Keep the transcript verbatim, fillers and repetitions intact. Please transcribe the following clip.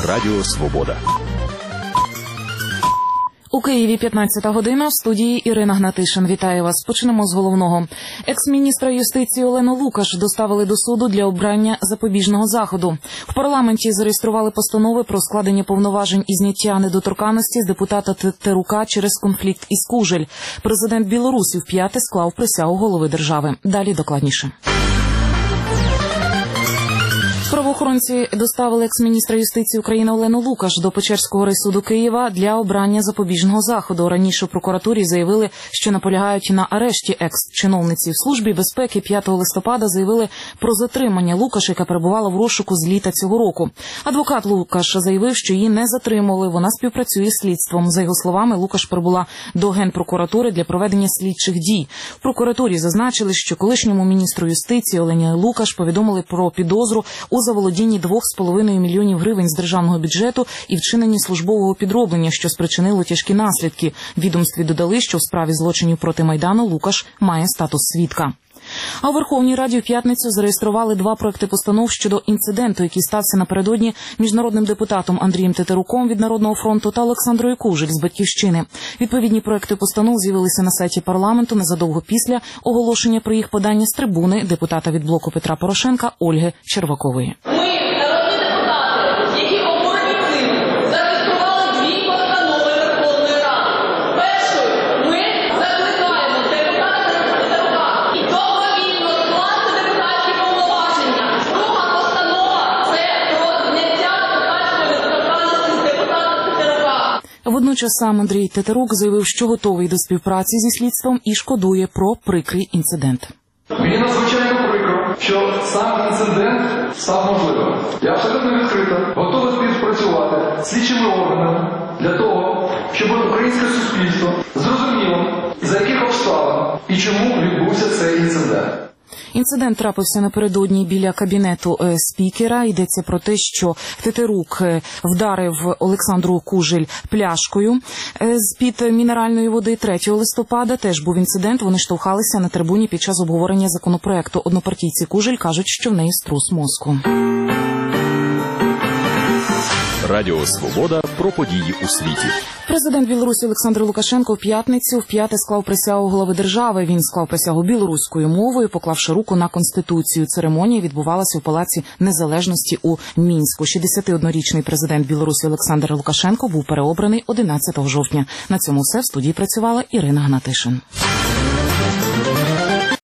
Радіо Свобода. У Києві п'ятнадцята година, в студії Ірина Гнатишин. Вітаю вас. Почнемо з головного. Екс-міністра юстиції Олену Лукаш доставили до суду для обрання запобіжного заходу. В парламенті зареєстрували постанови про складення повноважень і зняття недоторканності з депутата Тетерука через конфлікт із Кужель. Президент Білорусі вп'яте склав присягу голови держави. Далі докладніше. Правоохоронці доставили екс-міністра юстиції України Олену Лукаш до Печерського райсуду Києва для обрання запобіжного заходу. Раніше в прокуратурі заявили, що наполягають на арешті екс-чиновниці. В Службі безпеки п'ятого листопада заявили про затримання Лукаш, яка перебувала в розшуку з літа цього року. Адвокат Лукаш заявив, що її не затримували, вона співпрацює з слідством. За його словами, Лукаш прибула до Генпрокуратури для проведення слідчих дій. В прокуратурі зазначили, що колишньому міністру юстиції Олені Лукаш повідомили про підозру у заволодінні двох з половиною мільйонів гривень з державного бюджету і вчиненні службового підроблення, що спричинило тяжкі наслідки. В відомстві додали, що в справі злочинів проти Майдану Лукаш має статус свідка. А у Верховній Раді в п'ятницю зареєстрували два проекти постанов щодо інциденту, який стався напередодні між народним депутатом Андрієм Тетеруком від Народного фронту та Олександрою Кужель з «Батьківщини». Відповідні проекти постанов з'явилися на сайті парламенту незадовго після оголошення про їх подання з трибуни депутата від блоку Петра Порошенка Ольги Червакової. Водночас сам Андрій Тетерук заявив, що готовий до співпраці зі слідством і шкодує про прикрий інцидент. Мені надзвичайно прикро, що сам інцидент став можливим. Я абсолютно відкрито готовий співпрацювати з слідчими органами для того, щоб українське суспільство зрозуміло, за яких обставин і чому відбувся цей інцидент. Інцидент трапився напередодні біля кабінету спікера. Йдеться про те, що Тетерук вдарив Олександру Кужель пляшкою з-під мінеральної води. третього листопада теж був інцидент. Вони штовхалися на трибуні під час обговорення законопроекту. Однопартійці Кужель кажуть, що в неї струс мозку. Радіо Свобода про події у світі. Президент Білорусі Олександр Лукашенко в п'ятницю вп'яте склав присягу голови держави. Він склав присягу білоруською мовою, поклавши руку на Конституцію. Церемонія відбувалася у Палаці Незалежності у Мінську. шістдесятиоднорічний президент Білорусі Олександр Лукашенко був переобраний одинадцятого жовтня. На цьому все. В студії працювала Ірина Гнатишин.